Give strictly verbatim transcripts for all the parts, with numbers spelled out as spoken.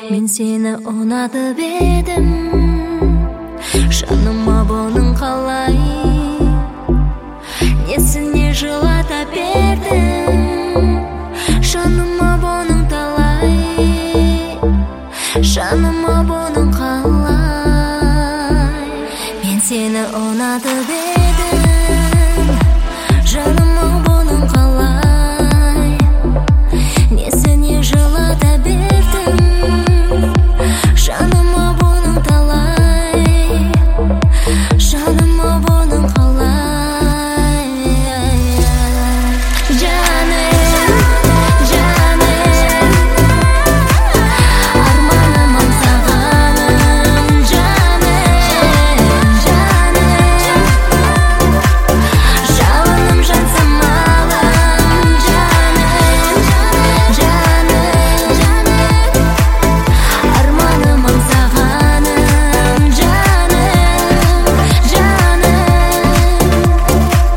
Мен сені ұнатып едім, жаныма бұның қалай, несіне жылата бердің, жаныма бұның талай, жаныма бұның қалай. Мен сені ұнатып едім, жаныма бұның қалай, несіне жылата бердің, жаныма бұның талай, жаныма бұның қалай. Жаным, жаным, арманым аңсағаным, жаным, жаным, жалыным жан самалым, жаным, жаным, арманым аңсағаным, жаным, жаным,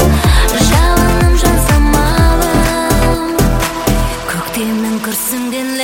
жалыным жан самалым. Көктемнің күрсінген